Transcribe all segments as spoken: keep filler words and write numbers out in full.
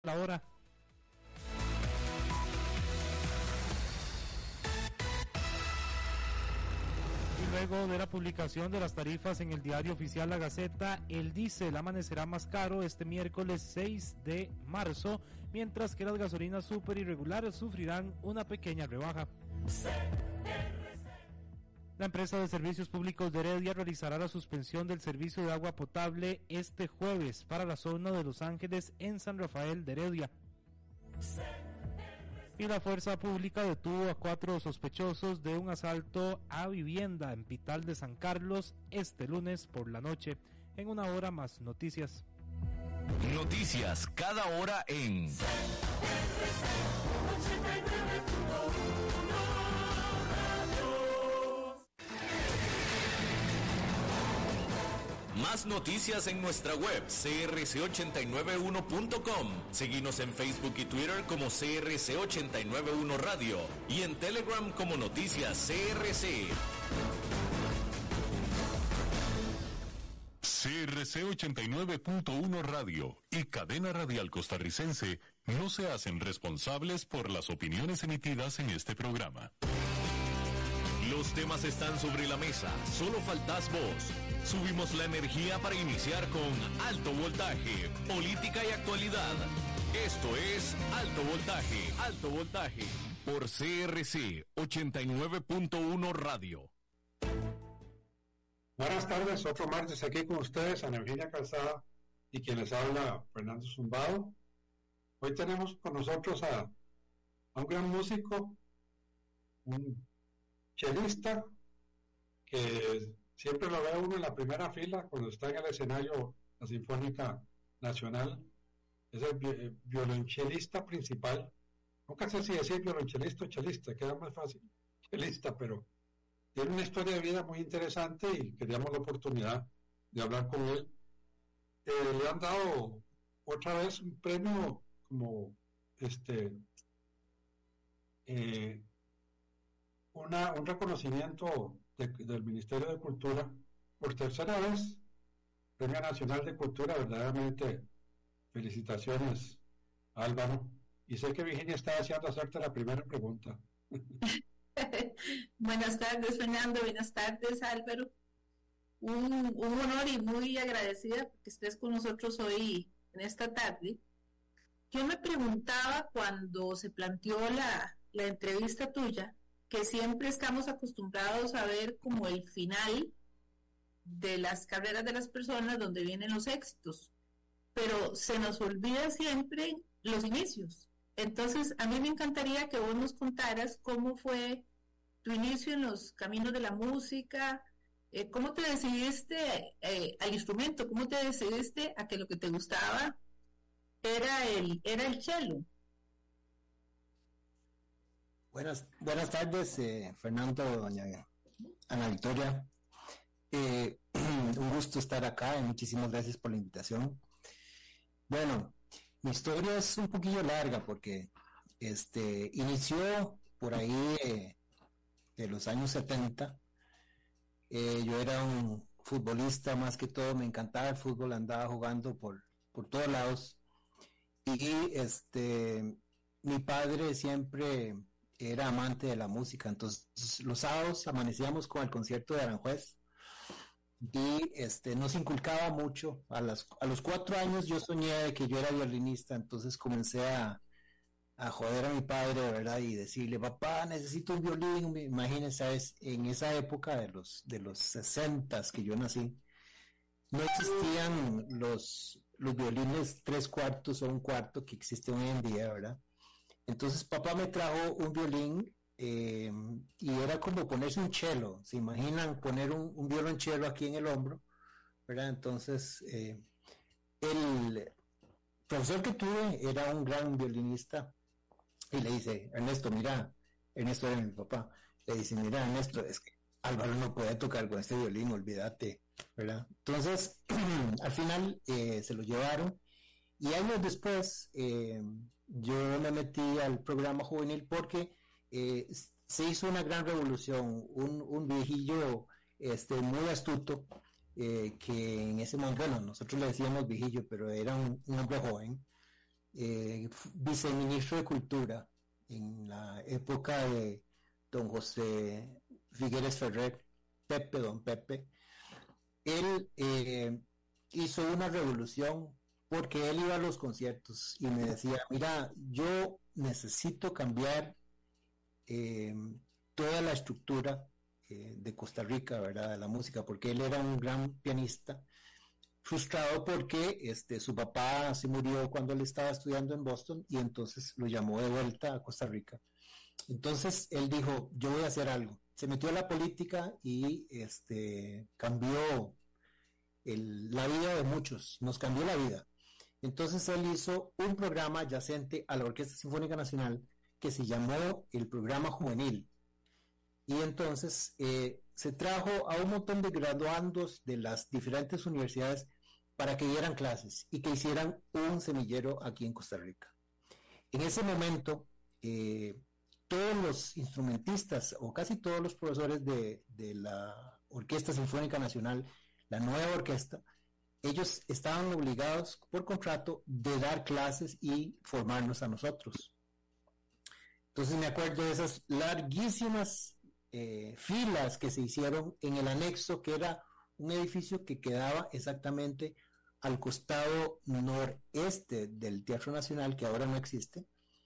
la hora. Y luego de la publicación de las tarifas en el diario oficial La Gaceta, el diésel amanecerá más caro este miércoles seis de marzo, mientras que las gasolinas super y regulares sufrirán una pequeña rebaja. La empresa de servicios públicos de Heredia realizará la suspensión del servicio de agua potable este jueves para la zona de Los Ángeles en San Rafael de Heredia. Y la fuerza pública detuvo a cuatro sospechosos de un asalto a vivienda en Pital de San Carlos este lunes por la noche. En una hora más noticias. Noticias cada hora en Más noticias en nuestra web c r c ochenta y nueve uno punto com. Seguinos en Facebook y Twitter como C R C ochenta y nueve uno Radio y en Telegram como Noticias C R C. C R C ochenta y nueve punto uno Radio y Cadena Radial Costarricense no se hacen responsables por las opiniones emitidas en este programa. Los temas están sobre la mesa, solo faltas vos. Subimos la energía para iniciar con Alto Voltaje, política y actualidad. Esto es Alto Voltaje, Alto Voltaje, por C R C ochenta y nueve punto uno Radio. Buenas tardes, otro martes aquí con ustedes, Ana Eugenia Calzada y quien les habla, Fernando Zumbado. Hoy tenemos con nosotros a, a un gran músico, un chelista, que siempre lo ve uno en la primera fila cuando está en el escenario la Sinfónica Nacional. Es el vi- violonchelista principal. Nunca sé si decir violonchelista o chelista, queda más fácil, chelista, pero tiene una historia de vida muy interesante y queríamos la oportunidad de hablar con él. Eh, le han dado otra vez un premio como este eh, una, un reconocimiento de, del Ministerio de Cultura por tercera vez, Premio Nacional de Cultura. Verdaderamente felicitaciones, Álvaro, y sé que Virginia está deseando hacerte la primera pregunta. Buenas tardes, Fernando. Buenas tardes, Álvaro. Un, un honor y muy agradecida que estés con nosotros hoy en esta tarde. Yo me preguntaba cuando se planteó la, la entrevista tuya, que siempre estamos acostumbrados a ver como el final de las carreras de las personas donde vienen los éxitos, pero se nos olvida siempre los inicios. Entonces, a mí me encantaría que vos nos contaras cómo fue tu inicio en los caminos de la música, eh, cómo te decidiste eh, al instrumento, cómo te decidiste a que lo que te gustaba era el, era el cello. Buenas, buenas tardes, eh, Fernando, doña Ana Victoria. Eh, un gusto estar acá y muchísimas gracias por la invitación. Bueno, mi historia es un poquillo larga porque este inició por ahí eh, de los años setenta. Eh, yo era un futbolista, más que todo me encantaba el fútbol, andaba jugando por, por todos lados. Y este mi padre siempre era amante de la música, entonces los sábados amanecíamos con el concierto de Aranjuez y este nos inculcaba mucho. A, las, a los cuatro años yo soñé de que yo era violinista, entonces comencé a, a joder a mi padre, ¿verdad? Y decirle, papá, necesito un violín. Imagínense, ¿sabes? En esa época de los de los sesentas que yo nací, no existían los, los violines tres cuartos o un cuarto que existen hoy en día, ¿verdad? Entonces papá me trajo un violín eh, y era como ponerse un cello. ¿Se imaginan poner un, un violonchelo aquí en el hombro? ¿Verdad? Entonces eh, el profesor que tuve era un gran violinista y le dice, Ernesto, mira, Ernesto era mi papá, le dice, mira, Ernesto, es que Álvaro no puede tocar con este violín, olvídate, ¿verdad? Entonces al final eh, se lo llevaron y años después eh, yo me metí al programa juvenil porque eh, se hizo una gran revolución. Un, un viejillo este, muy astuto, eh, que en ese momento, bueno, nosotros le decíamos viejillo, pero era un, un hombre joven, eh, viceministro de Cultura en la época de don José Figueres Ferrer, Pepe, don Pepe. Él eh, hizo una revolución porque él iba a los conciertos y me decía, mira, yo necesito cambiar eh, toda la estructura eh, de Costa Rica, ¿verdad? De la música, porque él era un gran pianista, frustrado porque este, su papá se murió cuando él estaba estudiando en Boston y entonces lo llamó de vuelta a Costa Rica. Entonces él dijo, yo voy a hacer algo. Se metió a la política y este, cambió el, la vida de muchos, nos cambió la vida. Entonces él hizo un programa adyacente a la Orquesta Sinfónica Nacional que se llamó el Programa Juvenil. Y entonces eh, se trajo a un montón de graduandos de las diferentes universidades para que dieran clases y que hicieran un semillero aquí en Costa Rica. En ese momento, eh, todos los instrumentistas o casi todos los profesores de, de la Orquesta Sinfónica Nacional, la nueva orquesta, ellos estaban obligados por contrato de dar clases y formarnos a nosotros. Entonces me acuerdo de esas larguísimas eh, filas que se hicieron en el anexo, que era un edificio que quedaba exactamente al costado noreste del Teatro Nacional, que ahora no existe.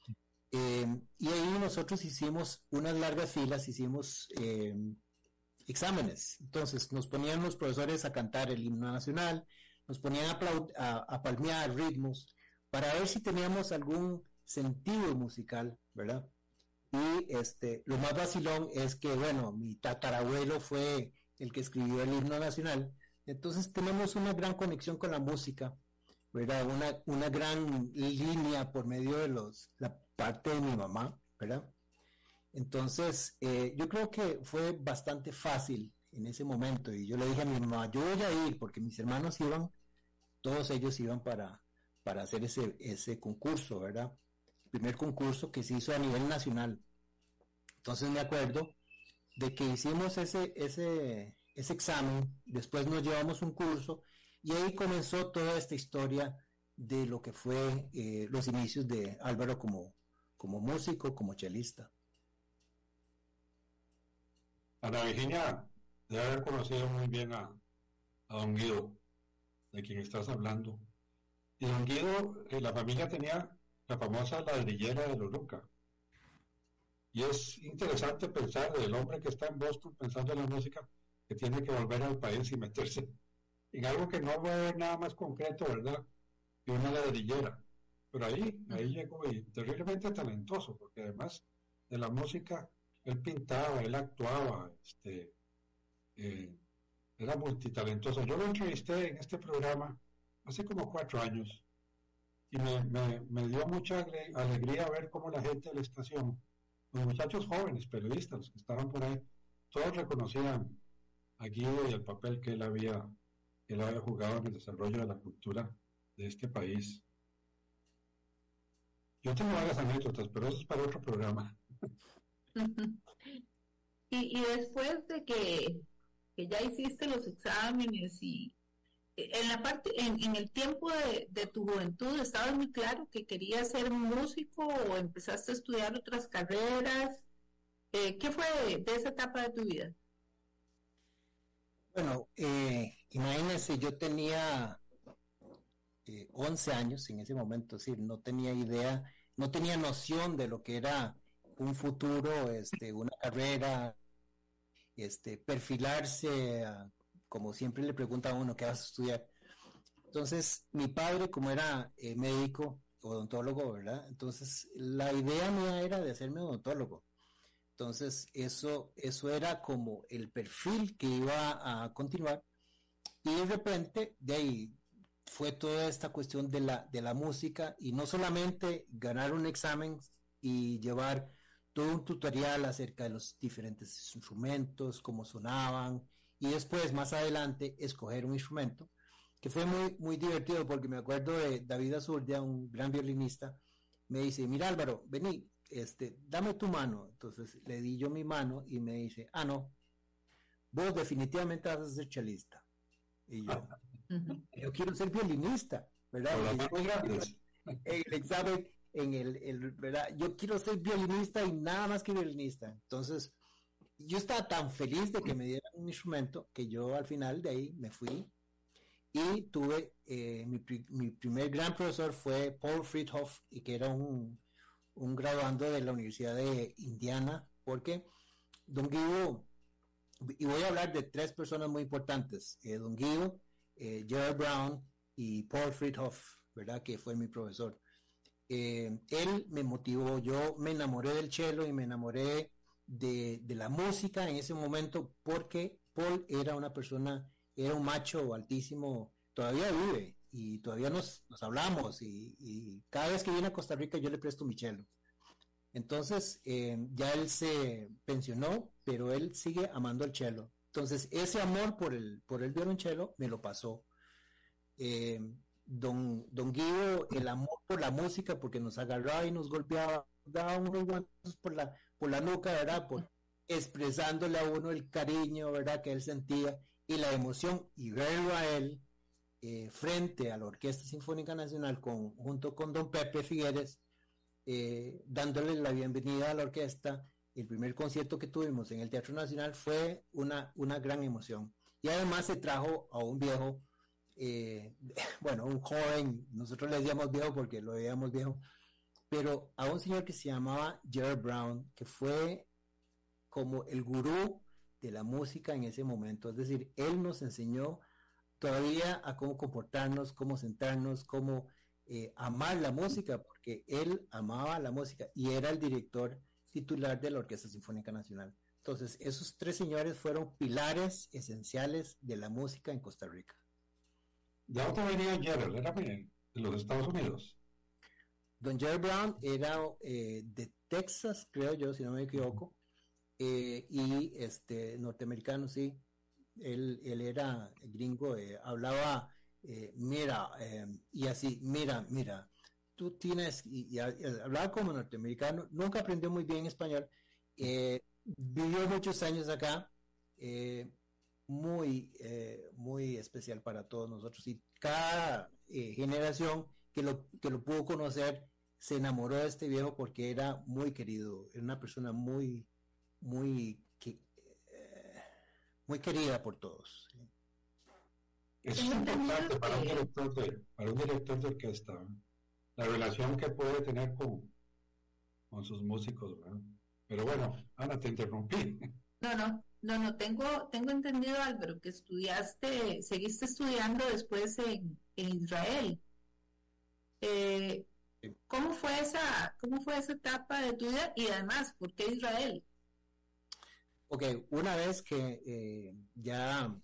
Eh, y ahí nosotros hicimos unas largas filas, hicimos eh, exámenes. Entonces nos ponían los profesores a cantar el himno nacional, nos ponían a, a, a palmear ritmos para ver si teníamos algún sentido musical, ¿verdad? Y este, lo más vacilón es que, bueno, mi tatarabuelo fue el que escribió el himno nacional, entonces tenemos una gran conexión con la música, ¿verdad? Una, una gran línea por medio de los, la parte de mi mamá, ¿verdad? Entonces, eh, yo creo que fue bastante fácil en ese momento, y yo le dije a mi mamá, yo voy a ir, porque mis hermanos iban, todos ellos iban para, para hacer ese, ese concurso, ¿verdad? El primer concurso que se hizo a nivel nacional. Entonces me acuerdo de que hicimos ese, ese, ese examen, después nos llevamos un curso, y ahí comenzó toda esta historia de lo que fue eh, los inicios de Álvaro como, como músico, como chelista. Ana Virginia debe haber conocido muy bien a, a don Guido, de quien estás hablando. Y don Guido, eh, la familia tenía la famosa ladrillera de Loluca. Y es interesante pensar del hombre que está en Boston pensando en la música, que tiene que volver al país y meterse en algo que no va a haber nada más concreto, ¿verdad?, que una ladrillera. Pero ahí, ahí llegó y terriblemente talentoso, porque además de la música, él pintaba, él actuaba, este, eh, era multitalentoso. Yo lo entrevisté en este programa hace como cuatro años y me, me, me dio mucha alegría ver cómo la gente de la estación, los muchachos jóvenes, periodistas, los que estaban por ahí, todos reconocían a Guido y el papel que él había, que él había jugado en el desarrollo de la cultura de este país. Yo tengo varias anécdotas, pero eso es para otro programa. y, y después de que, que ya hiciste los exámenes y en la parte, en, en el tiempo de, de tu juventud, ¿estabas muy claro que querías ser músico o empezaste a estudiar otras carreras? Eh, ¿Qué fue de, de esa etapa de tu vida? Bueno, eh, imagínense, yo tenía eh, once años en ese momento, es decir, no tenía idea, no tenía noción de lo que era un futuro, este, una carrera, este, perfilarse, a, como siempre le pregunta a uno, ¿qué vas a estudiar? Entonces, mi padre, como era eh, médico, odontólogo, ¿verdad? Entonces, la idea mía era de hacerme odontólogo. Entonces, eso, eso era como el perfil que iba a continuar. Y de repente, de ahí fue toda esta cuestión de la, de la música, y no solamente ganar un examen y llevar todo un tutorial acerca de los diferentes instrumentos, cómo sonaban, y después, más adelante, escoger un instrumento, que fue muy, muy divertido, porque me acuerdo de David Azurdia, un gran violinista, me dice, mira Álvaro, vení, este, dame tu mano. Entonces le di yo mi mano y me dice, ah, no, vos definitivamente vas a ser chelista. Y yo, yo quiero ser violinista, ¿verdad? Las manos grandes. en el examen, en el, el, ¿verdad? Yo quiero ser violinista y nada más que violinista. Entonces, yo estaba tan feliz de que me dieran un instrumento que yo al final de ahí me fui y tuve, eh, mi, mi primer gran profesor fue Paul Friedhoff, y que era un, un graduando de la Universidad de Indiana, porque don Guido, y voy a hablar de tres personas muy importantes, eh, don Guido, eh, Gerald Brown y Paul Friedhoff, ¿verdad? Que fue mi profesor. Eh, él me motivó, yo me enamoré del cello y me enamoré de, de la música en ese momento, porque Paul era una persona, era un macho altísimo, todavía vive y todavía nos, nos hablamos, y, y cada vez que viene a Costa Rica yo le presto mi cello. Entonces, eh, ya él se pensionó, pero él sigue amando el cello. Entonces, ese amor por el, por el violonchelo me lo pasó. Eh, don, don Guido, el amor por la música, porque nos agarraba y nos golpeaba, daba unos guantes por la, por la nuca, ¿verdad? Por, expresándole a uno el cariño, ¿verdad? Que él sentía y la emoción, y verlo a él eh, frente a la Orquesta Sinfónica Nacional con, junto con don Pepe Figueres, eh, dándole la bienvenida a la orquesta. El primer concierto que tuvimos en el Teatro Nacional fue una, una gran emoción, y además se trajo a un viejo, eh, bueno, un joven, nosotros le decíamos viejo porque lo veíamos viejo, pero a un señor que se llamaba Gerald Brown, que fue como el gurú de la música en ese momento. Es decir, él nos enseñó todavía a cómo comportarnos, cómo sentarnos, cómo eh, amar la música, porque él amaba la música y era el director titular de la Orquesta Sinfónica Nacional. Entonces, esos tres señores fueron pilares esenciales de la música en Costa Rica. ¿De dónde venía Gerald? ¿Era de los Estados Unidos? Don Gerald Brown era eh, de Texas, creo yo, si no me equivoco, eh, y este norteamericano, sí. Él, él era gringo, eh, hablaba, eh, mira, eh, y así, mira, mira, tú tienes, y, y, y hablaba como norteamericano, nunca aprendió muy bien español, eh, vivió muchos años acá, eh, muy, eh, muy especial para todos nosotros, y cada eh, generación que lo, que lo pudo conocer se enamoró de este viejo porque era muy querido, era una persona muy, muy, que, eh, muy querida por todos. Es importante para un director de, para un director de orquesta, ¿eh? La relación que puede tener con, con sus músicos, ¿verdad? Pero bueno, Ana, te interrumpí. No, no, no, no, tengo, tengo entendido, Álvaro, que estudiaste, seguiste estudiando después en, en Israel. Eh, ¿Cómo fue esa, cómo fue esa etapa de tu vida? Y además, ¿por qué Israel? Ok, una vez que eh, ya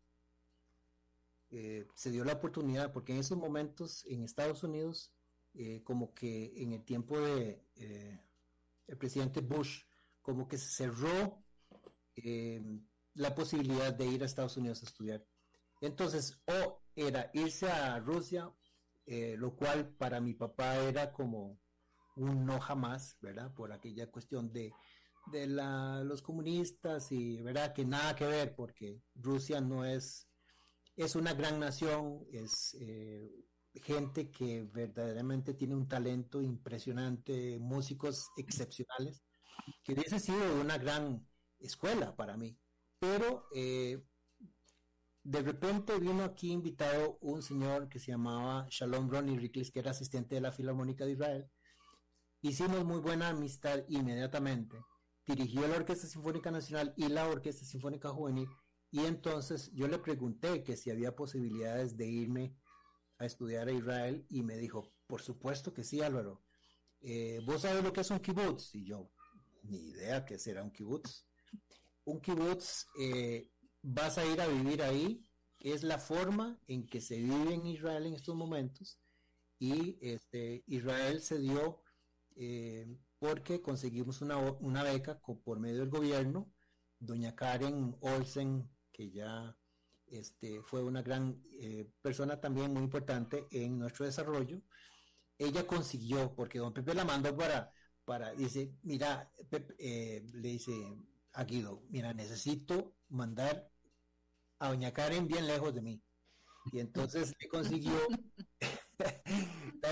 eh, se dio la oportunidad, porque en esos momentos en Estados Unidos, eh, como que en el tiempo de eh, el presidente Bush, como que se cerró eh, la posibilidad de ir a Estados Unidos a estudiar. Entonces, o era irse a Rusia, eh, lo cual para mi papá era como un no jamás, ¿verdad? Por aquella cuestión de de la, los comunistas, y verdad que nada que ver, porque Rusia no es, es una gran nación, es eh, gente que verdaderamente tiene un talento impresionante, músicos excepcionales, que hubiese sido una gran escuela para mí, pero eh, de repente vino aquí invitado un señor que se llamaba Shalom Ronnie Riklis, que era asistente de la Filarmónica de Israel. Hicimos muy buena amistad inmediatamente. Dirigió la Orquesta Sinfónica Nacional y la Orquesta Sinfónica Juvenil, y entonces yo le pregunté que si había posibilidades de irme a estudiar a Israel, y me dijo, por supuesto que sí, Álvaro. Eh, ¿vos sabes lo que es un kibutz? Y yo, ni idea qué será un kibutz. Un kibutz, eh, vas a ir a vivir ahí, es la forma en que se vive en Israel en estos momentos, y este, Israel se dio eh, porque conseguimos una, una beca por medio del gobierno. Doña Karen Olsen, que ya este, fue una gran eh, persona también muy importante en nuestro desarrollo, ella consiguió, porque don Pepe la mandó para, para dice, mira, Pepe, eh, le dice a Guido, mira, necesito mandar a doña Karen bien lejos de mí. Y entonces le consiguió la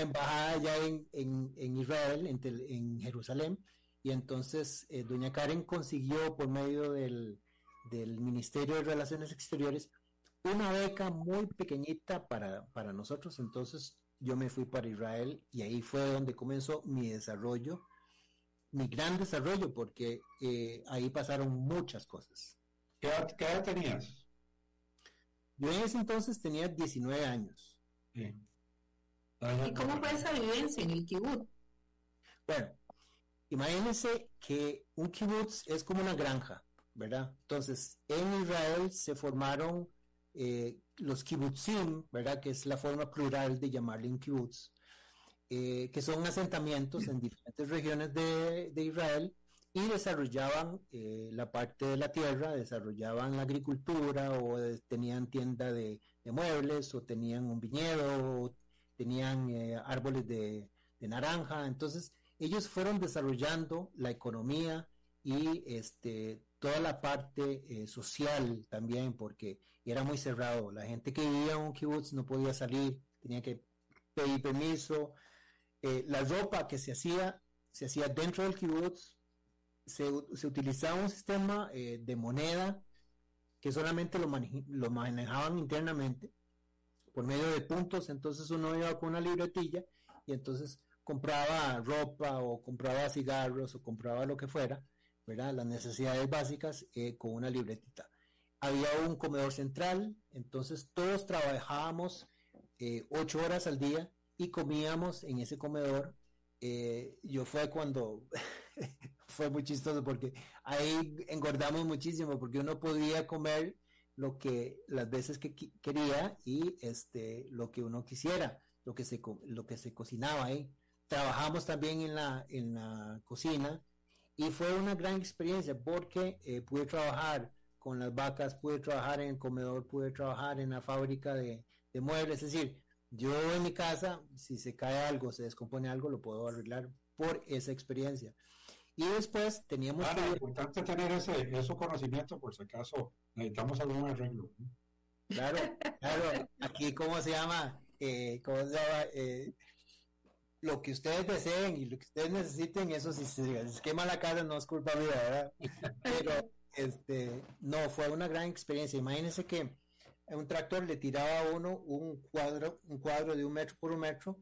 embajada ya en, en, en Israel, en, tel, en Jerusalén, y entonces eh, doña Karen consiguió por medio del, del Ministerio de Relaciones Exteriores una beca muy pequeñita para, para nosotros. Entonces yo me fui para Israel y ahí fue donde comenzó mi desarrollo, mi gran desarrollo, porque eh, ahí pasaron muchas cosas. ¿Qué edad, qué edad tenías? Yo en ese entonces tenía diecinueve años. Sí. ¿Y cómo fue esa vivencia en el kibutz? Bueno, imagínense que un kibutz es como una granja, ¿verdad? Entonces, en Israel se formaron eh, los kibutzim, ¿verdad? Que es la forma plural de llamarle un kibutz, eh, que son asentamientos en diferentes regiones de, de Israel y desarrollaban eh, la parte de la tierra, desarrollaban la agricultura o de, tenían tienda de, de muebles o tenían un viñedo o tenían eh, árboles de, de naranja. Entonces ellos fueron desarrollando la economía y este, toda la parte eh, social también, porque era muy cerrado. La gente que vivía en un kibutz no podía salir, tenía que pedir permiso. Eh, la ropa que se hacía, se hacía dentro del kibutz. Se, se utilizaba un sistema eh, de moneda que solamente lo, mane- lo manejaban internamente por medio de puntos. Entonces uno iba con una libretilla y entonces compraba ropa o compraba cigarros o compraba lo que fuera, ¿verdad? Las necesidades básicas eh, con una libretita. Había un comedor central, entonces todos trabajábamos eh, ocho horas al día y comíamos en ese comedor. Eh, yo fue cuando fue muy chistoso porque ahí engordamos muchísimo porque uno podía comer lo que las veces que qui- quería y este lo que uno quisiera, lo que se co- lo que se cocinaba ahí. Trabajamos también en la en la cocina y fue una gran experiencia porque eh, pude trabajar con las vacas, pude trabajar en el comedor, pude trabajar en la fábrica de, de muebles. Es decir, yo en mi casa, si se cae algo, se descompone algo, lo puedo arreglar por esa experiencia. Y después teníamos Claro, que... es importante tener ese, ese conocimiento por si acaso necesitamos algún arreglo. Claro, claro, aquí cómo se llama, eh, cómo se llama, eh, lo que ustedes deseen y lo que ustedes necesiten, eso si se les quema la casa no es culpa mía, ¿verdad? Pero este, no, fue una gran experiencia. Imagínense que un tractor le tiraba a uno un cuadro, un cuadro de un metro por un metro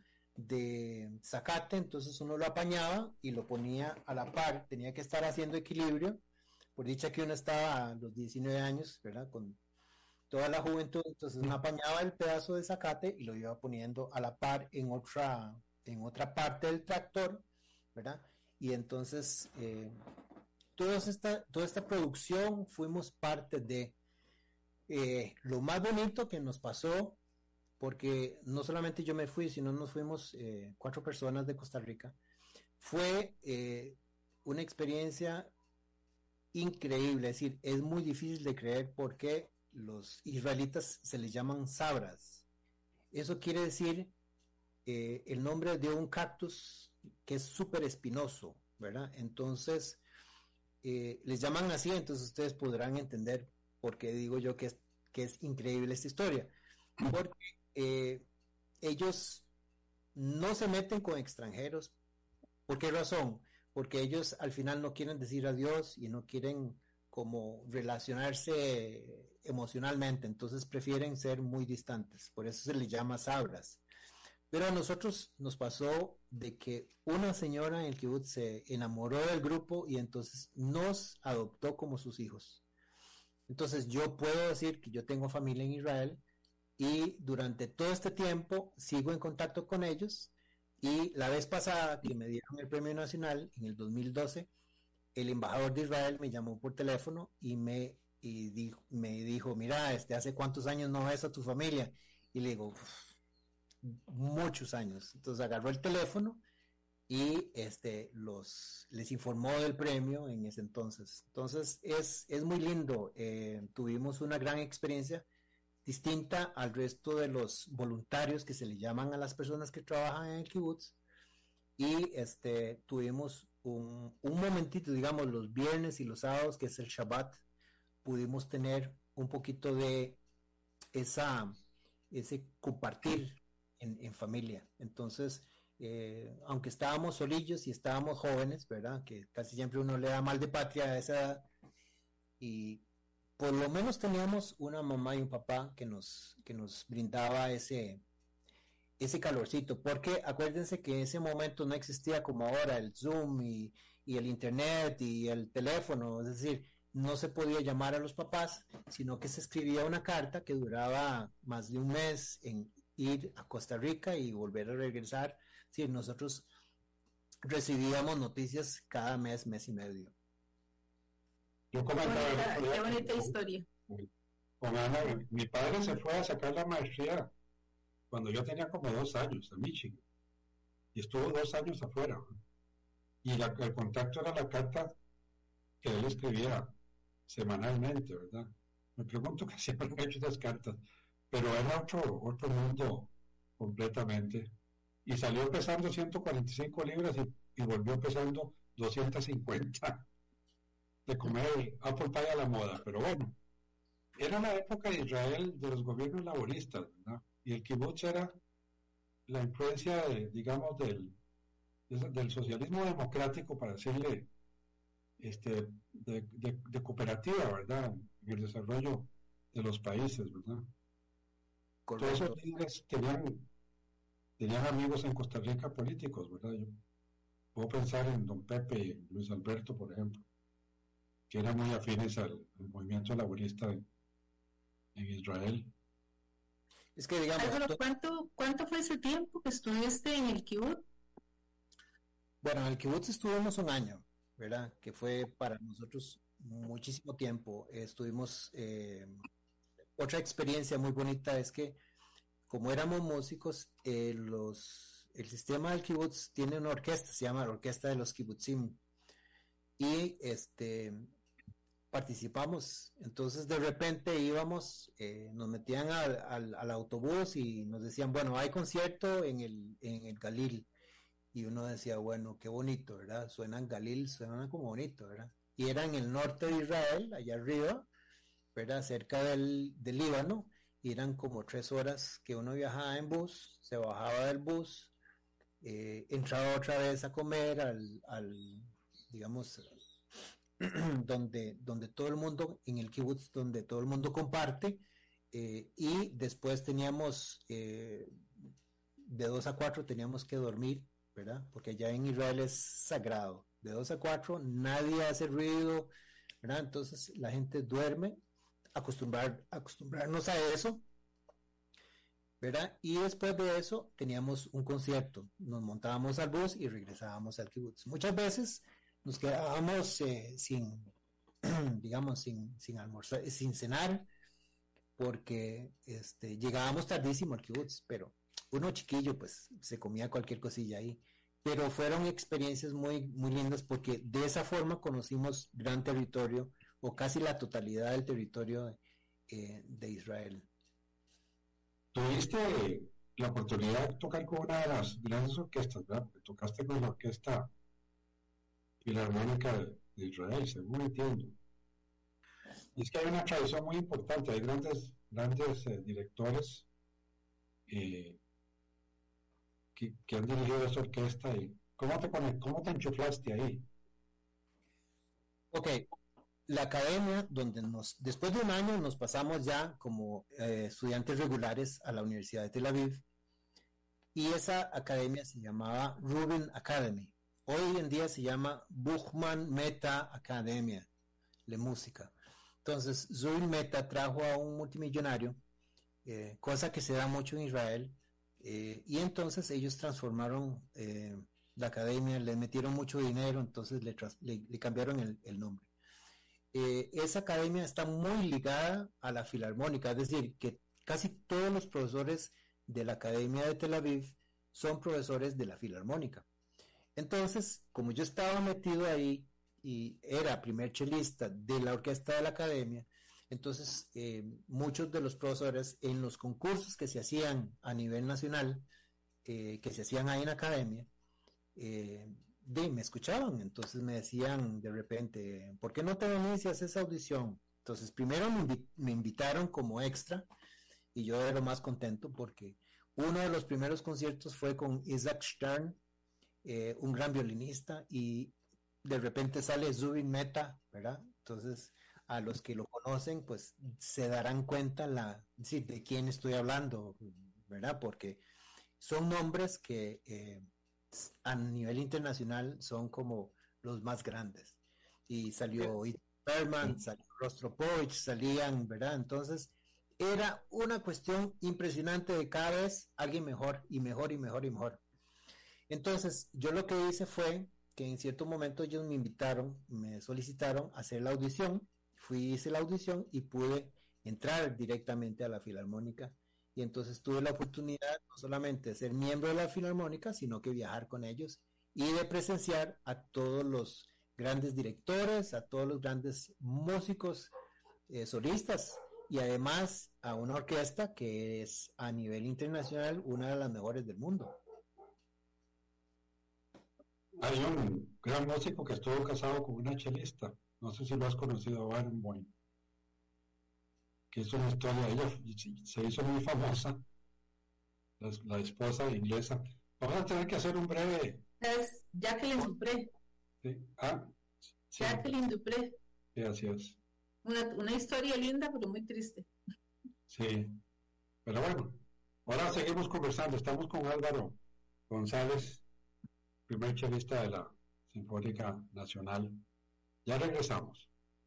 de zacate, entonces uno lo apañaba y lo ponía a la par, tenía que estar haciendo equilibrio, por dicha que uno estaba a los diecinueve años, ¿verdad? Con toda la juventud, entonces uno apañaba el pedazo de zacate y lo iba poniendo a la par en otra, en otra parte del tractor, ¿verdad? Y entonces eh, toda esta, toda esta producción fuimos parte de eh, lo más bonito que nos pasó, porque no solamente yo me fui, sino nos fuimos eh, cuatro personas de Costa Rica, fue eh, una experiencia increíble. Es decir, es muy difícil de creer por qué los israelitas se les llaman sabras. Eso quiere decir eh, el nombre de un cactus que es súper espinoso, ¿verdad? Entonces, eh, les llaman así, entonces ustedes podrán entender por qué digo yo que es, que es increíble esta historia. Porque eh, ellos no se meten con extranjeros. ¿Por qué razón? Porque ellos al final no quieren decir adiós y no quieren como relacionarse emocionalmente, entonces prefieren ser muy distantes, por eso se les llama sabras. Pero a nosotros nos pasó de que una señora en el kibutz se enamoró del grupo y entonces nos adoptó como sus hijos. Entonces yo puedo decir que yo tengo familia en Israel y durante todo este tiempo sigo en contacto con ellos. Y la vez pasada que me dieron el premio nacional, en el dos mil doce, el embajador de Israel me llamó por teléfono y me, y dijo, me dijo, mira, este, ¿hace cuántos años no ves a tu familia? Y le digo, muchos años. Entonces agarró el teléfono y este, los, les informó del premio en ese entonces. Entonces es, es muy lindo. Eh, tuvimos una gran experiencia distinta al resto de los voluntarios que se le llaman a las personas que trabajan en el kibutz, y este tuvimos un, un momentito, digamos, los viernes y los sábados, que es el Shabbat, pudimos tener un poquito de esa ese compartir en, en familia. Entonces, eh, aunque estábamos solillos y estábamos jóvenes, ¿verdad? Que casi siempre uno le da mal de patria a esa edad, y por lo menos teníamos una mamá y un papá que nos, que nos brindaba ese, ese calorcito, porque acuérdense que en ese momento no existía como ahora el Zoom y, y el internet y el teléfono, es decir, no se podía llamar a los papás, sino que se escribía una carta que duraba más de un mes en ir a Costa Rica y volver a regresar. Sí, nosotros recibíamos noticias cada mes, mes y medio. Yo Qué comentaba el bonita, otro día qué con- bonita con- historia. con Ana, mi padre se fue a sacar la maestría cuando yo tenía como dos años a Michigan y estuvo dos años afuera, ¿no? Y la- el contacto era la carta que él escribía semanalmente, ¿verdad? Me pregunto qué siempre han hecho esas cartas, pero era otro, otro mundo completamente. Y salió pesando ciento cuarenta y cinco libras y, y volvió pesando doscientos cincuenta de comer apple pie a la moda. Pero bueno, era la época de Israel de los gobiernos laboristas, ¿verdad? Y el kibutz era la influencia, de, digamos, del, del socialismo democrático, para decirle, este, de, de, de cooperativa, ¿verdad? En el desarrollo de los países, ¿verdad? Todos esos Correcto. líderes tenían, tenían amigos en Costa Rica políticos, ¿verdad? Yo puedo pensar en don Pepe y en Luis Alberto, por ejemplo, que eran muy afines al, al movimiento laborista en, en Israel. Es que digamos, Álvaro, to- ¿cuánto, cuánto fue ese tiempo que estuviste en el kibutz? bueno, en el kibutz estuvimos un año, ¿verdad? Que fue para nosotros muchísimo tiempo. Eh, estuvimos, eh, otra experiencia muy bonita es que como éramos músicos, eh, los, el sistema del kibutz tiene una orquesta, se llama la Orquesta de los Kibbutzim, y este participamos. Entonces de repente íbamos, eh, nos metían al, al, al autobús y nos decían, bueno, hay concierto en el, en el Galil. Y uno decía, bueno, qué bonito, ¿verdad? Suenan Galil, suenan como bonito, ¿verdad? Y era en el norte de Israel, allá arriba, ¿verdad? Cerca del, del Líbano, y eran como tres horas que uno viajaba en bus, se bajaba del bus, eh, entraba otra vez a comer al, al digamos, donde, donde todo el mundo, en el kibutz, donde todo el mundo comparte, eh, y después teníamos, eh, de dos a cuatro teníamos que dormir, ¿verdad? Porque allá en Israel es sagrado. De dos a cuatro nadie hace ruido, ¿verdad? Entonces la gente duerme, acostumbrar, acostumbrarnos a eso, ¿verdad? Y después de eso teníamos un concierto. Nos montábamos al bus y regresábamos al kibutz. Muchas veces nos quedábamos eh, sin, digamos, sin, sin almorzar, sin cenar, porque este, llegábamos tardísimo al kibutz, pero uno chiquillo pues se comía cualquier cosilla ahí, pero fueron experiencias muy, muy lindas porque de esa forma conocimos gran territorio o casi la totalidad del territorio eh, de Israel. Tuviste la oportunidad de tocar con una de las grandes orquestas, ¿verdad? Porque tocaste con la Orquesta Filarmónica de, de Israel, según entiendo. Y es que hay una tradición muy importante, hay grandes, grandes eh, directores eh, que, que han dirigido esa orquesta. Y ¿cómo te, conect- cómo te enchuflaste ahí? Ok, la academia, donde nos, después de un año nos pasamos ya como eh, estudiantes regulares a la Universidad de Tel Aviv, y esa academia se llamaba Rubin Academy. Hoy en día se llama Buchman Meta Academia de Música. Entonces, Rubin Meta trajo a un multimillonario, eh, cosa que se da mucho en Israel, eh, y entonces ellos transformaron eh, la academia, le metieron mucho dinero, entonces le, tras, le, le cambiaron el, el nombre. Eh, esa academia está muy ligada a la Filarmónica, es decir, que casi todos los profesores de la Academia de Tel Aviv son profesores de la Filarmónica. Entonces, como yo estaba metido ahí y era primer chelista de la orquesta de la academia, entonces eh, muchos de los profesores en los concursos que se hacían a nivel nacional, eh, que se hacían ahí en la academia, eh, de, me escuchaban, entonces me decían de repente, ¿por qué no te venís y haces audición? Entonces primero me, invi- me invitaron como extra, y yo era lo más contento porque Uno de los primeros conciertos fue con Isaac Stern, eh, un gran violinista, y de repente sale Zubin Mehta, ¿verdad? Entonces, a los que lo conocen, pues se darán cuenta la, sí, de quién estoy hablando, ¿verdad? Porque son nombres que eh, a nivel internacional son como los más grandes. Y salió Berman, salió Rostropovich, salían, ¿verdad? Entonces, era una cuestión impresionante de cada vez alguien mejor y mejor y mejor y mejor. Entonces, yo lo que hice fue que en cierto momento ellos me invitaron, me solicitaron hacer la audición, fui, hice la audición y pude entrar directamente a la Filarmónica, y entonces tuve la oportunidad no solamente de ser miembro de la Filarmónica, sino que viajar con ellos y de presenciar a todos los grandes directores, a todos los grandes músicos eh, solistas, y además a una orquesta que es a nivel internacional una de las mejores del mundo. Hay un gran músico que estuvo casado con una chelista, no sé si lo has conocido, Barenboim, que es una historia, ella se hizo muy famosa, la, la esposa inglesa. Vamos a tener que hacer un breve... Es Jacqueline Dupré. Sí. Ah, sí. Jacqueline Dupré. Sí, así es. Una, una historia linda, pero muy triste. Sí, pero bueno, ahora seguimos conversando, estamos con Álvaro González, primer chelista de la Sinfónica Nacional. Ya regresamos.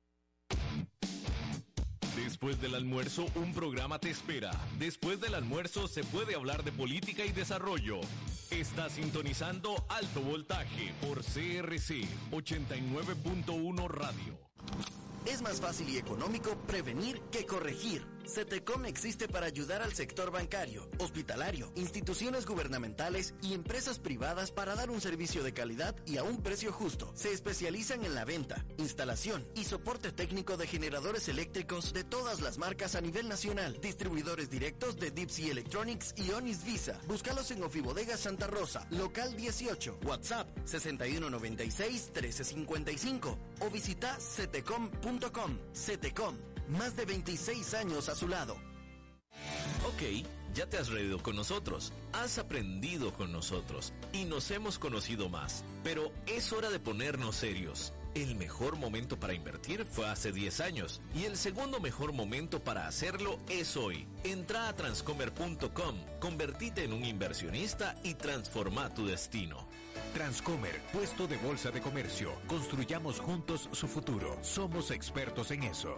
Después del almuerzo, un programa te espera. Después del almuerzo se puede hablar de política y desarrollo. Está sintonizando Alto Voltaje por C R C ochenta y nueve punto uno Radio. Es más fácil y económico prevenir que corregir. CETECOM existe para ayudar al sector bancario, hospitalario, instituciones gubernamentales y empresas privadas para dar un servicio de calidad y a un precio justo. Se especializan en la venta, instalación y soporte técnico de generadores eléctricos de todas las marcas a nivel nacional. Distribuidores directos de Deep Sea Electronics y Onis Visa. Búscalos en Ofibodega Santa Rosa, local dieciocho, WhatsApp sesenta y uno noventa y seis trece cincuenta y cinco o visita cetecom punto com. CETECOM, más de veintiséis años a su lado. Ok, ya te has reído con nosotros, has aprendido con nosotros y nos hemos conocido más. Pero es hora de ponernos serios. El mejor momento para invertir fue hace diez años y el segundo mejor momento para hacerlo es hoy. Entra a transcomer punto com, convertite en un inversionista y transforma tu destino. Transcomer, puesto de bolsa de comercio. Construyamos juntos su futuro. Somos expertos en eso.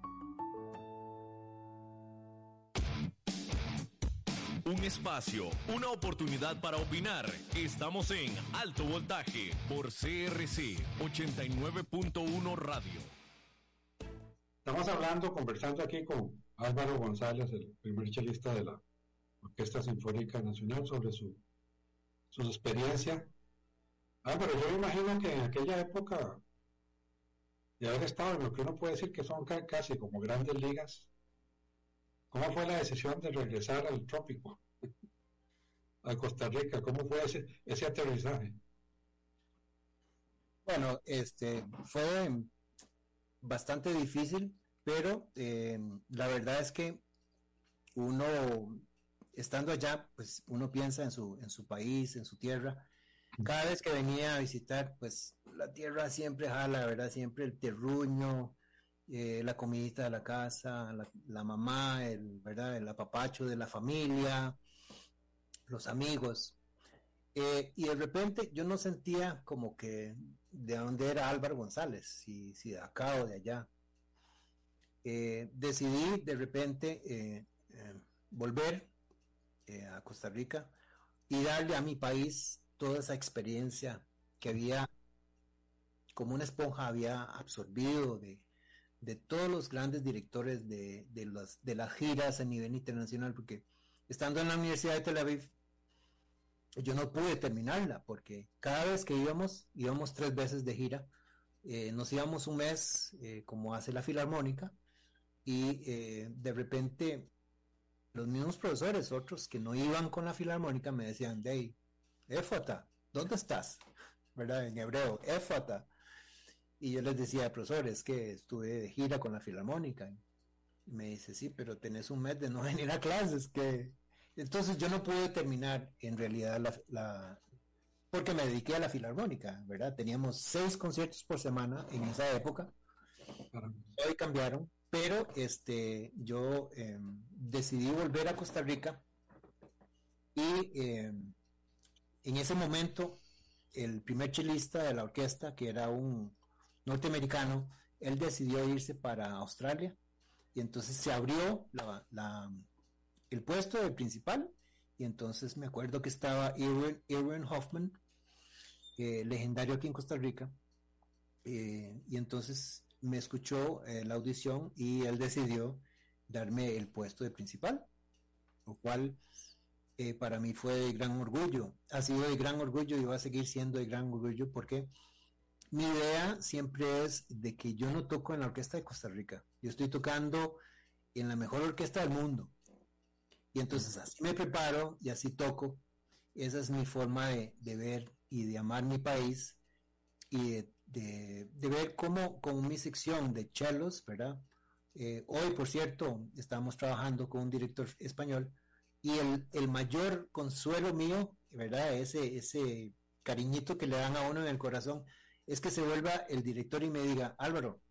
Un espacio, una oportunidad para opinar. Estamos en Alto Voltaje por C R C ochenta y nueve punto uno Radio. Estamos hablando, conversando aquí con Álvaro González, el primer chelista de la Orquesta Sinfónica Nacional, sobre su, su experiencia. Ah, pero yo me imagino que en aquella época de haber estado en lo que uno puede decir que son casi como grandes ligas, ¿cómo fue la decisión de regresar al trópico, a Costa Rica? ¿Cómo fue ese, ese aterrizaje? Bueno, este fue bastante difícil, pero eh, la verdad es que uno, estando allá, pues uno piensa en su, en su país, en su tierra. Cada vez que venía a visitar, pues la tierra siempre jala, ¿verdad? Siempre el terruño, eh, la comidita de la casa, la, la mamá, el, ¿verdad? El apapacho de la familia, los amigos. Eh, y de repente yo no sentía como que de dónde era Álvaro González, si, si de acá o de allá. Eh, decidí de repente eh, eh, volver eh, a Costa Rica y darle a mi país toda esa experiencia que había, como una esponja, había absorbido de, de todos los grandes directores de, de, las, de las giras a nivel internacional, porque estando en la Universidad de Tel Aviv, yo no pude terminarla, porque cada vez que íbamos, íbamos tres veces de gira, eh, nos íbamos un mes, eh, como hace la Filarmónica, y eh, de repente los mismos profesores, otros que no iban con la Filarmónica, me decían, Dey, Éfata, ¿dónde estás? ¿Verdad? En hebreo, Éfata. Y yo les decía, profesor, es que estuve de gira con la Filarmónica. Y me dice, sí, pero tenés un mes de no venir a clases, ¿qué, entonces yo no pude terminar en realidad la, la, porque me dediqué a la filarmónica, ¿verdad? Teníamos seis conciertos por semana en esa época. Hoy cambiaron, pero este, yo eh, decidí volver a Costa Rica y eh, en ese momento el primer chelista de la orquesta, que era un norteamericano, él decidió irse para Australia y entonces se abrió la, la, el puesto de principal y entonces me acuerdo que estaba Irwin, Irwin Hoffman, eh, legendario aquí en Costa Rica, eh, y entonces me escuchó eh, la audición y él decidió darme el puesto de principal, lo cual eh, para mí fue de gran orgullo, ha sido de gran orgullo y va a seguir siendo de gran orgullo porque mi idea siempre es de que yo no toco en la orquesta de Costa Rica, yo estoy tocando en la mejor orquesta del mundo y entonces así me preparo y así toco. Esa es mi forma de, de ver y de amar mi país y de, de, de ver cómo con mi sección de chelos, ¿verdad? Eh, hoy, por cierto, estamos trabajando con un director español y el, el mayor consuelo mío, ¿verdad? Ese, ese cariñito que le dan a uno en el corazón, es que se vuelva el director y me diga, Álvaro,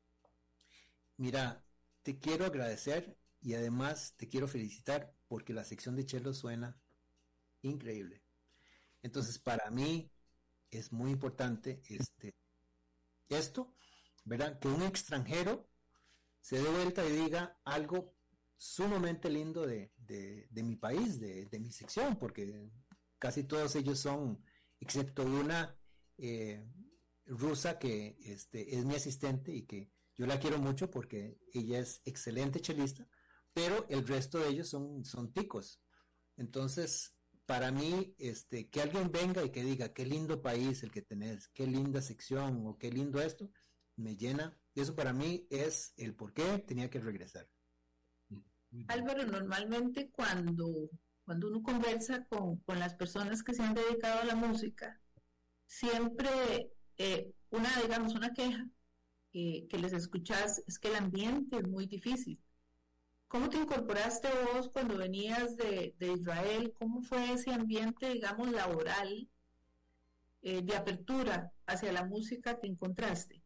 mira, te quiero agradecer y además te quiero felicitar porque la sección de chelos suena increíble. Entonces, para mí es muy importante este, esto, ¿verdad? Que un extranjero se dé vuelta y diga algo sumamente lindo de, de, de mi país, de, de mi sección, porque casi todos ellos son, excepto una eh, rusa que este, es mi asistente y que yo la quiero mucho porque ella es excelente chelista, pero el resto de ellos son, son ticos. Entonces, para mí, este, que alguien venga y que diga, qué lindo país el que tenés, qué linda sección o qué lindo esto, me llena. Eso para mí es el por qué tenía que regresar. Álvaro, normalmente cuando, cuando uno conversa con, con las personas que se han dedicado a la música, siempre eh, una, digamos, una queja eh, que les escuchás es que el ambiente es muy difícil. ¿Cómo te incorporaste vos cuando venías de, de Israel? ¿Cómo fue ese ambiente, digamos, laboral, eh, de apertura hacia la música que encontraste?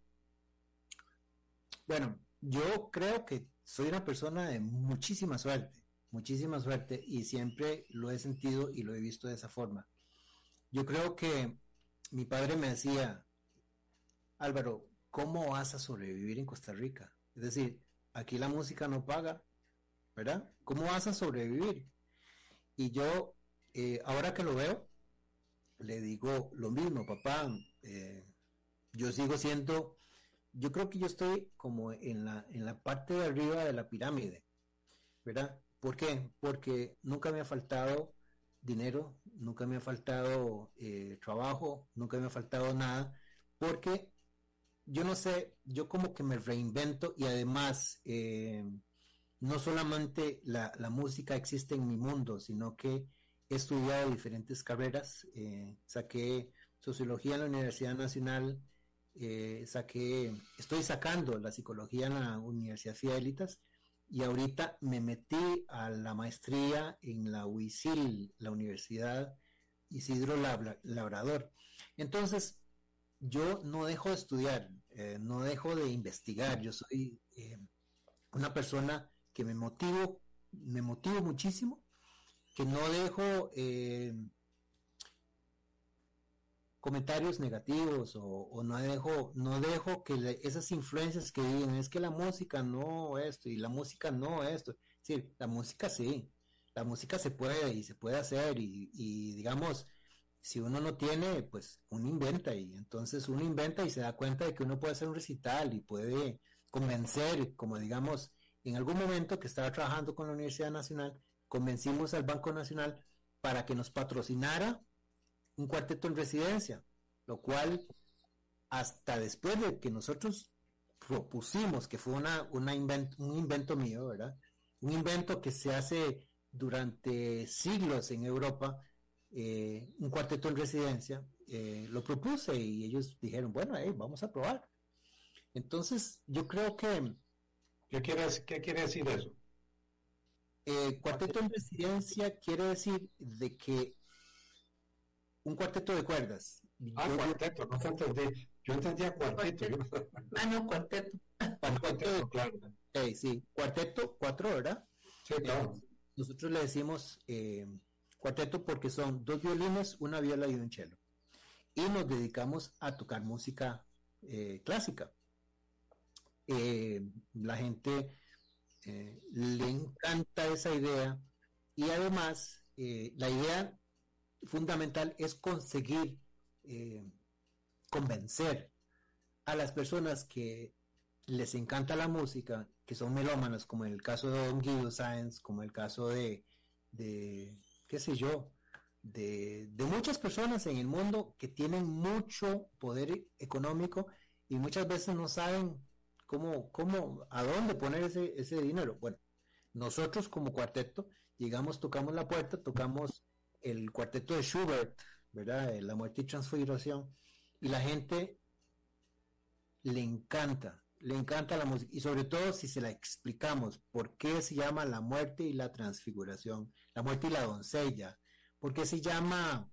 Bueno, yo creo que soy una persona de muchísima suerte, muchísima suerte, y siempre lo he sentido y lo he visto de esa forma. Yo creo que mi padre me decía, Álvaro, ¿cómo vas a sobrevivir en Costa Rica? Es decir, aquí la música no paga, ¿verdad? ¿Cómo vas a sobrevivir? Y yo, eh, ahora que lo veo, le digo lo mismo, papá, eh, yo sigo siendo, yo creo que yo estoy como en la, en la parte de arriba de la pirámide, ¿verdad? ¿Por qué? Porque nunca me ha faltado dinero, nunca me ha faltado eh, trabajo, nunca me ha faltado nada, porque yo no sé, yo como que me reinvento y además eh, no solamente la, la música existe en mi mundo, sino que he estudiado diferentes carreras, eh, saqué sociología en la Universidad Nacional, eh, saqué, estoy sacando la psicología en la Universidad Fidelitas y ahorita me metí a la maestría en la U I S I L, la Universidad Isidro Labrador. Entonces, yo no dejo de estudiar, eh, no dejo de investigar, yo soy eh, una persona que me motivo, me motivo muchísimo, que no dejo eh, comentarios negativos o, o no dejo, no dejo que le, esas influencias que digan, es que la música no esto y la música no esto, sí, la música sí, la música se puede y se puede hacer y, y digamos, si uno no tiene, pues uno inventa y entonces uno inventa y se da cuenta de que uno puede hacer un recital y puede convencer, como digamos, en algún momento que estaba trabajando con la Universidad Nacional, convencimos al Banco Nacional para que nos patrocinara un cuarteto en residencia, lo cual hasta después de que nosotros propusimos, que fue una, una invent, un invento mío, ¿verdad? Un invento que se hace durante siglos en Europa, eh, un cuarteto en residencia, eh, lo propuse y ellos dijeron, bueno, hey, vamos a probar. Entonces, yo creo que... ¿Qué quiere, qué quiere decir eso? Eh, cuarteto en residencia quiere decir de que un cuarteto de cuerdas. Ah, Yo- cuarteto, no te entendí. Yo entendía cuarteto. Yo... Ah, no, cuarteto. cuarteto, claro. Eh, sí, cuarteto, cuatro, ¿verdad? Sí, claro. Eh, nosotros le decimos eh, cuarteto porque son dos violines, una viola y un cello. Y nos dedicamos a tocar música eh, clásica. Eh, la gente eh, le encanta esa idea y además eh, la idea fundamental es conseguir eh, convencer a las personas que les encanta la música, que son melómanos, como en el caso de Don Guido Sáenz, como el caso de, de qué sé yo, de, de muchas personas en el mundo que tienen mucho poder económico y muchas veces no saben cómo, cómo, a dónde poner ese, ese dinero. Bueno, nosotros como cuarteto llegamos, tocamos la puerta, tocamos el cuarteto de Schubert, ¿verdad? La muerte y transfiguración, y la gente le encanta, le encanta la música, y sobre todo si se la explicamos por qué se llama la muerte y la transfiguración, la muerte y la doncella, por qué se llama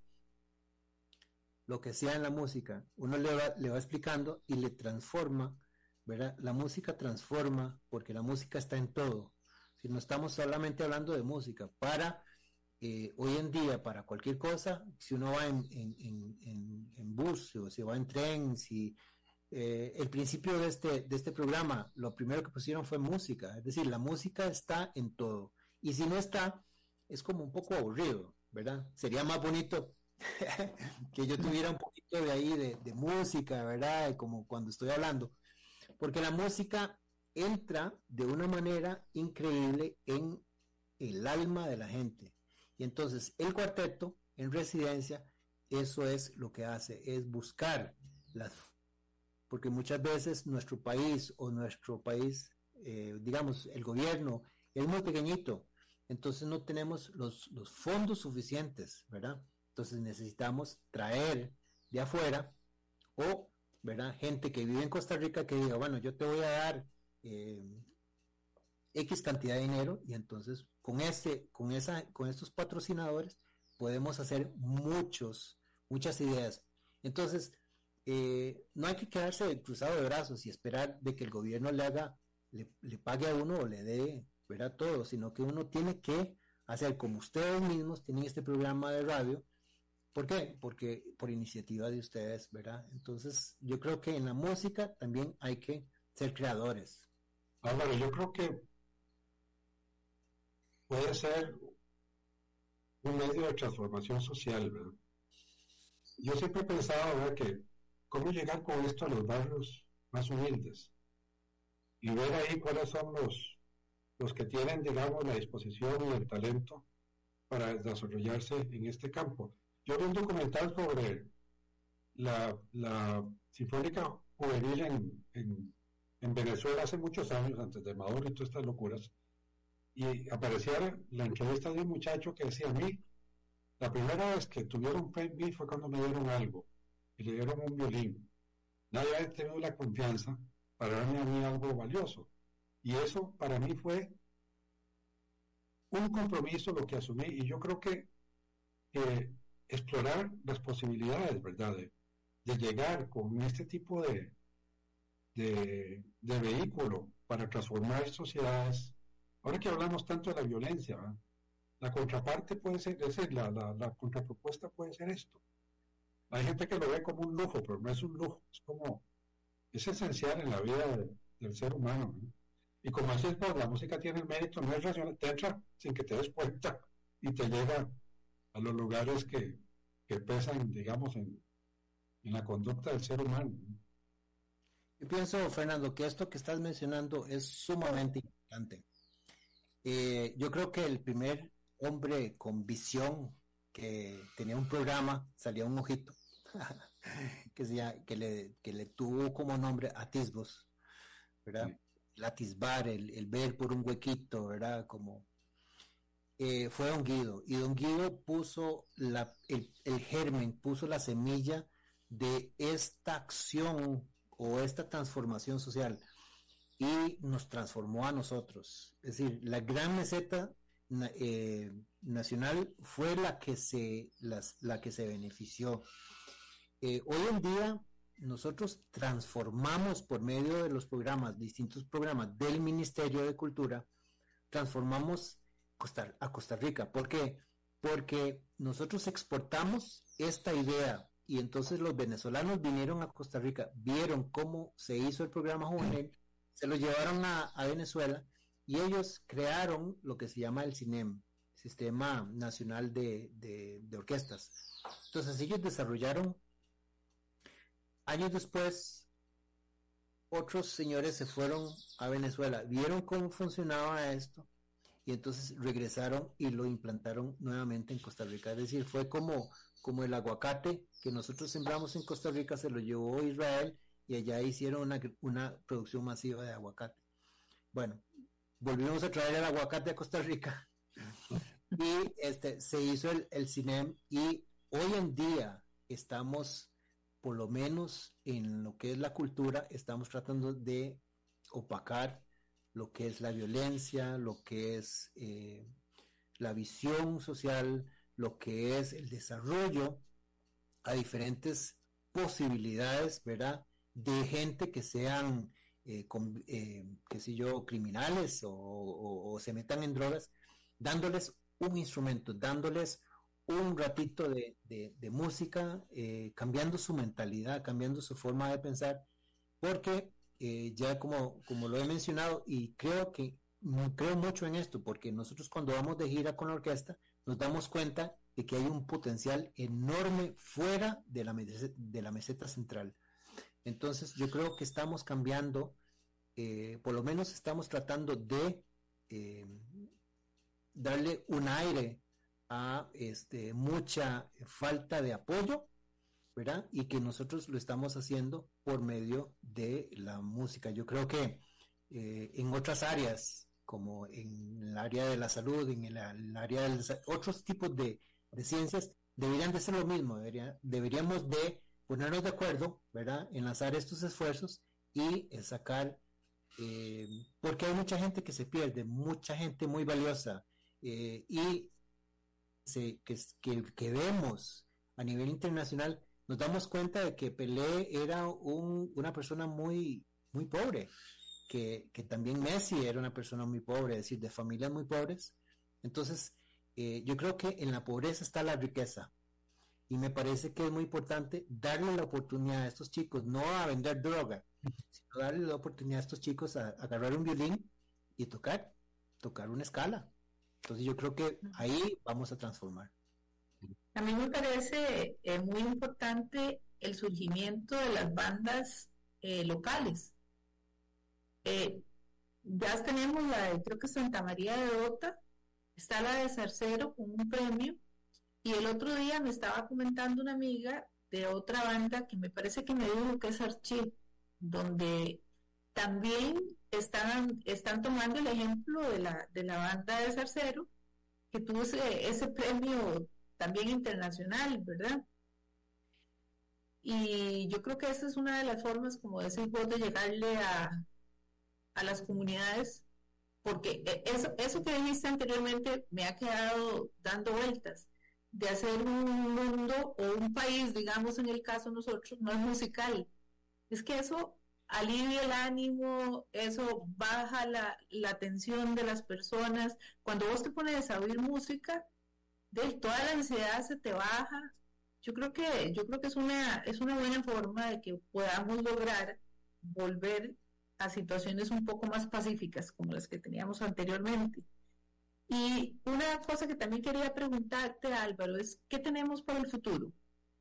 lo que sea en la música, uno le va, le va explicando y le transforma, ¿verdad? La música transforma, porque la música está en todo. Si no estamos solamente hablando de música, para eh, hoy en día, para cualquier cosa, si uno va en, en, en, en, en bus, o si va en tren, si eh, el principio de este, de este programa, lo primero que pusieron fue música, es decir, la música está en todo, y si no está, es como un poco aburrido, ¿verdad? Sería más bonito que yo tuviera un poquito de ahí de, de música, ¿verdad? Como cuando estoy hablando, porque la música entra de una manera increíble en el alma de la gente, y entonces el cuarteto en residencia, eso es lo que hace, es buscar las, porque muchas veces nuestro país o nuestro país, eh, digamos, el gobierno es muy pequeñito, entonces no tenemos los, los fondos suficientes, ¿verdad? Entonces necesitamos traer de afuera o, ¿verdad? Gente que vive en Costa Rica que diga, bueno, yo te voy a dar eh, X cantidad de dinero y entonces con este, con esa, con estos patrocinadores podemos hacer muchos, muchas ideas. Entonces, eh, no hay que quedarse cruzado de brazos y esperar de que el gobierno le haga, le, le pague a uno o le dé, ¿verdad? Todo, sino que uno tiene que hacer como ustedes mismos tienen este programa de radio. ¿Por qué? Porque por iniciativa de ustedes, ¿verdad? Entonces, yo creo que en la música también hay que ser creadores. Álvaro, yo creo que puede ser un medio de transformación social, ¿verdad? Yo siempre he pensado, ¿verdad?, que cómo llegar con esto a los barrios más humildes y ver ahí cuáles son los, los que tienen, digamos, la disposición y el talento para desarrollarse en este campo. Yo vi un documental sobre la, la Sinfónica Juvenil en, en, en Venezuela hace muchos años, antes de Maduro y todas estas locuras, y aparecía la entrevista de un muchacho que decía: a mí, la primera vez que tuvieron fe en mí fue cuando me dieron algo, y le dieron un violín. Nadie había tenido la confianza para darme a mí algo valioso, y eso para mí fue un compromiso lo que asumí, y yo creo que eh, explorar las posibilidades, ¿verdad?, de, de llegar con este tipo de, de, de vehículo para transformar sociedades. Ahora que hablamos tanto de la violencia, ¿verdad?, la contraparte puede ser, esa es la, la, la contrapropuesta puede ser esto. Hay gente que lo ve como un lujo, pero no es un lujo, es como, es esencial en la vida de, del ser humano, ¿no? Y como decís vos, la música tiene el mérito, no es racional, te entra sin que te des cuenta y te llega a los lugares que, que pesan, digamos, en, en la conducta del ser humano, ¿no? Yo pienso, Fernando, que esto que estás mencionando es sumamente importante. Eh, yo creo que el primer hombre con visión que tenía un programa, salía un ojito, que, se, que, le, que le tuvo como nombre atisbos, ¿verdad? Sí. El atisbar, el, el ver por un huequito, ¿verdad? Como eh, fue Don Guido, y Don Guido puso la, el, el germen, puso la semilla de esta acción o esta transformación social, y nos transformó a nosotros. Es decir, la gran meseta eh, nacional fue la que se, las, la que se benefició. Eh, hoy en día nosotros transformamos por medio de los programas, distintos programas del Ministerio de Cultura, transformamos Costa, a Costa Rica. ¿Por qué? Porque nosotros exportamos esta idea y entonces los venezolanos vinieron a Costa Rica, vieron cómo se hizo el programa juvenil, se lo llevaron a, a Venezuela y ellos crearon lo que se llama el CINEM, Sistema Nacional de, de, de Orquestas. Entonces ellos desarrollaron, años después, otros señores se fueron a Venezuela, vieron cómo funcionaba esto y entonces regresaron y lo implantaron nuevamente en Costa Rica. Es decir, fue como, como el aguacate que nosotros sembramos en Costa Rica, se lo llevó Israel y allá hicieron una, una producción masiva de aguacate. Bueno, volvimos a traer el aguacate a Costa Rica y este, se hizo el, el CINEM y hoy en día estamos, por lo menos en lo que es la cultura, estamos tratando de opacar lo que es la violencia, lo que es eh, la visión social, lo que es el desarrollo a diferentes posibilidades, ¿verdad? De gente que sean, eh, con, eh, qué sé yo, criminales o, o, o se metan en drogas, dándoles un instrumento, dándoles un ratito de, de, de música, eh, cambiando su mentalidad, cambiando su forma de pensar, porque eh, ya como, como lo he mencionado, y creo que creo mucho en esto, porque nosotros cuando vamos de gira con la orquesta, nos damos cuenta de que hay un potencial enorme fuera de la, de la meseta central. Entonces yo creo que estamos cambiando, eh, por lo menos estamos tratando de eh, darle un aire a este, mucha falta de apoyo, ¿verdad? Y que nosotros lo estamos haciendo por medio de la música. Yo creo que eh, en otras áreas, como en el área de la salud, en el, el área de los, otros tipos de, de ciencias, deberían de ser lo mismo, debería, deberíamos de ponernos de acuerdo, ¿verdad? Enlazar estos esfuerzos y eh, sacar, eh, porque hay mucha gente que se pierde, mucha gente muy valiosa, eh, y se, que, que, que vemos a nivel internacional, nos damos cuenta de que Pelé era un, una persona muy, muy pobre, que, que también Messi era una persona muy pobre, es decir, de familias muy pobres. Entonces, eh, yo creo que en la pobreza está la riqueza. Y me parece que es muy importante darle la oportunidad a estos chicos, no a vender droga, sino darle la oportunidad a estos chicos a, a agarrar un violín y tocar, tocar una escala. Entonces yo creo que ahí vamos a transformar. A mí me parece eh, muy importante el surgimiento de las bandas eh, locales. Eh, ya tenemos la de, creo que Santa María de Ota, está la de Zarcero con un premio, y el otro día me estaba comentando una amiga de otra banda que me parece que me dijo que es Archive, donde también están, están tomando el ejemplo de la, de la banda de Zarcero, que tuvo ese, ese premio también internacional, ¿verdad? Y yo creo que esa es una de las formas, como decís vos, de llegarle a, a las comunidades, porque eso, eso que dijiste anteriormente me ha quedado dando vueltas, de hacer un mundo o un país, digamos en el caso nosotros, no es musical. Es que eso alivia el ánimo, eso baja la, la tensión de las personas. Cuando vos te pones a oír música, de toda la ansiedad se te baja. Yo creo que, yo creo que es una, es una buena forma de que podamos lograr volver a situaciones un poco más pacíficas como las que teníamos anteriormente. Y una cosa que también quería preguntarte, Álvaro, es ¿qué tenemos para el futuro?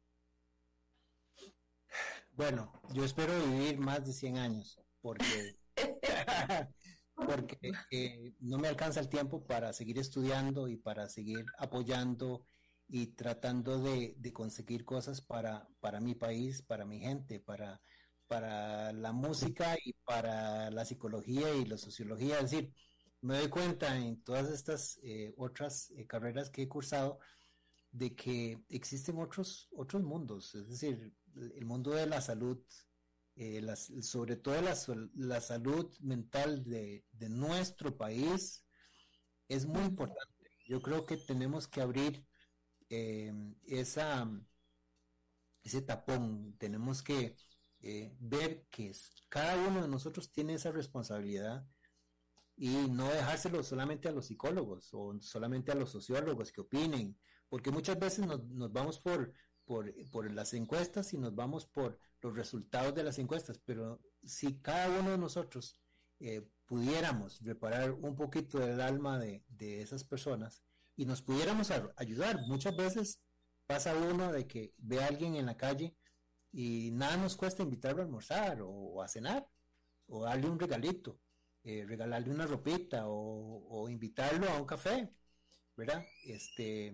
Bueno, yo espero vivir más de cien años, porque, porque eh, no me alcanza el tiempo para seguir estudiando y para seguir apoyando y tratando de, de conseguir cosas para, para mi país, para mi gente, para, para la música y para la psicología y la sociología. Es decir, me doy cuenta en todas estas eh, otras eh, carreras que he cursado de que existen otros otros mundos, es decir, el mundo de la salud, eh, las, sobre todo la, la salud mental de, de nuestro país es muy importante, yo creo que tenemos que abrir eh, esa, ese tapón, tenemos que eh, ver que cada uno de nosotros tiene esa responsabilidad y no dejárselo solamente a los psicólogos o solamente a los sociólogos que opinen, porque muchas veces nos, nos vamos por, por, por las encuestas y nos vamos por los resultados de las encuestas, pero si cada uno de nosotros eh, pudiéramos reparar un poquito del alma de, de esas personas y nos pudiéramos a, ayudar, muchas veces pasa uno de que ve a alguien en la calle y nada nos cuesta invitarlo a almorzar o, o a cenar o darle un regalito. Eh, regalarle una ropita o, o invitarlo a un café, ¿verdad? Este,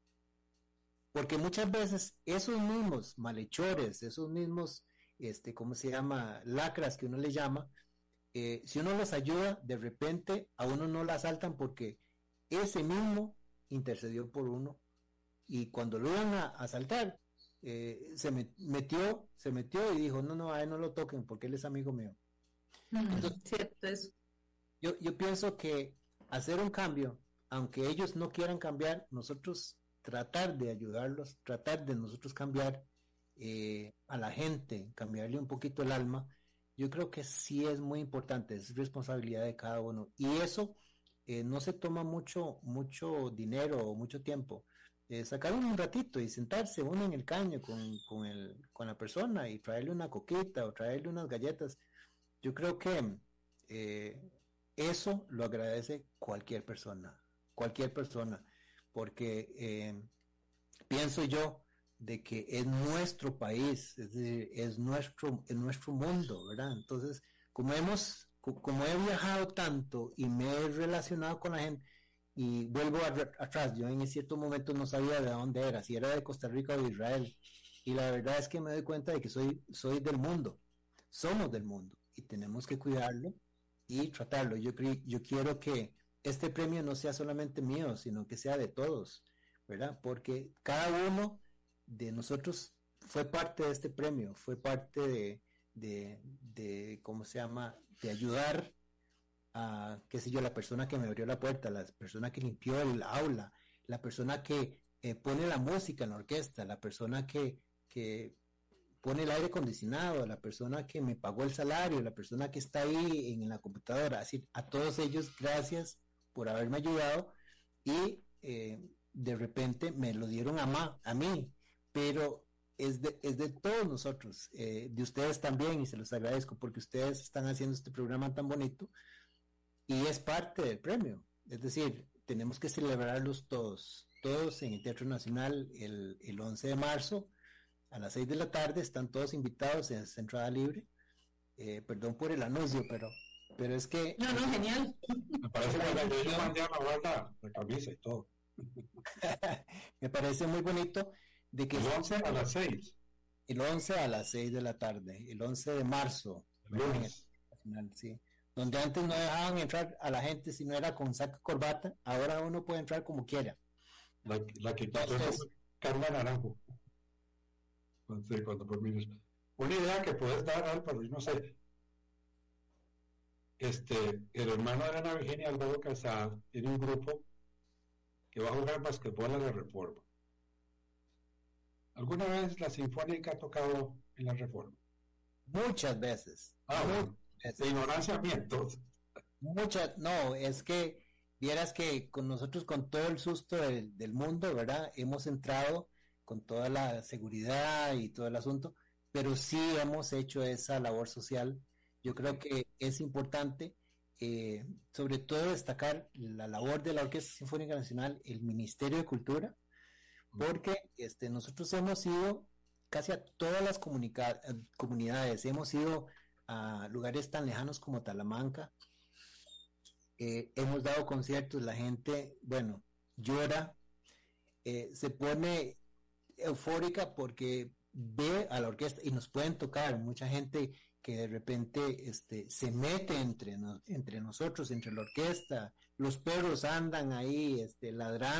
porque muchas veces esos mismos malhechores, esos mismos, este, ¿cómo se llama? Lacras que uno le llama, eh, si uno los ayuda, de repente a uno no la asaltan porque ese mismo intercedió por uno y cuando lo iban a asaltar, eh, se met, metió, se metió y dijo, no, no, a él no lo toquen porque él es amigo mío. Entonces, cierto eso. Yo, yo pienso que hacer un cambio, aunque ellos no quieran cambiar, nosotros tratar de ayudarlos, tratar de nosotros cambiar eh, a la gente, cambiarle un poquito el alma, yo creo que sí es muy importante, es responsabilidad de cada uno. Y eso eh, no se toma mucho, mucho dinero o mucho tiempo. Eh, sacar un ratito y sentarse uno en el caño con, con, el, con la persona y traerle una coquita o traerle unas galletas. Yo creo que eh, eso lo agradece cualquier persona, cualquier persona, porque eh, pienso yo de que es nuestro país, es decir, es nuestro, es nuestro mundo, ¿verdad? Entonces, como hemos, como he viajado tanto y me he relacionado con la gente, y vuelvo a, atrás, yo en cierto momento no sabía de dónde era, si era de Costa Rica o de Israel, y la verdad es que me doy cuenta de que soy, soy del mundo, somos del mundo, y tenemos que cuidarlo y tratarlo. Yo, yo quiero que este premio no sea solamente mío, sino que sea de todos, ¿verdad? Porque cada uno de nosotros fue parte de este premio, fue parte de, de, de ¿cómo se llama?, de ayudar a, qué sé yo, la persona que me abrió la puerta, la persona que limpió el aula, la persona que eh, pone la música en la orquesta, la persona que, que pone el aire acondicionado, la persona que me pagó el salario, la persona que está ahí en la computadora. Así, a todos ellos, gracias por haberme ayudado y eh, de repente me lo dieron a, ma, a mí, pero es de, es de todos nosotros, eh, de ustedes también, y se los agradezco porque ustedes están haciendo este programa tan bonito y es parte del premio. Es decir, tenemos que celebrarlos todos, todos en el Teatro Nacional el, el once de marzo a las seis de la tarde, están todos invitados, en entrada libre. Eh, perdón por el anuncio, pero pero es que... No, no, genial. Me parece que la ley mañana guarda la camisa y todo. Me parece muy bonito de que... El once a las seis. El once a las seis de la tarde, el once de marzo. El lunes. Sí. Donde antes no dejaban entrar a la gente si no era con saco y corbata, ahora uno puede entrar como quiera. La, la que quitó Carla Naranjo. Cuando, cuando por mí, una idea que puedes dar, Álvaro, no sé, este, el hermano de Ana Virginia, Álvaro Calzada, tiene un grupo que va a jugar basquetbol a la Reforma. ¿Alguna vez la Sinfónica ha tocado en la Reforma? Muchas veces. Ah, bueno, de ignorancia mía, entonces. Muchas, no, es que vieras que con nosotros, con todo el susto del, del mundo, ¿verdad? Hemos entrado con toda la seguridad y todo el asunto, pero sí hemos hecho esa labor social. Yo creo que es importante, eh, sobre todo destacar la labor de la Orquesta Sinfónica Nacional, el Ministerio de Cultura, porque este, nosotros hemos ido casi a todas las comunica- comunidades, hemos ido a lugares tan lejanos como Talamanca, eh, hemos dado conciertos, la gente, bueno, llora, eh, se pone eufórica porque ve a la orquesta y nos pueden tocar mucha gente que de repente este se mete entre no, entre nosotros, entre la orquesta, los perros andan ahí este ladrando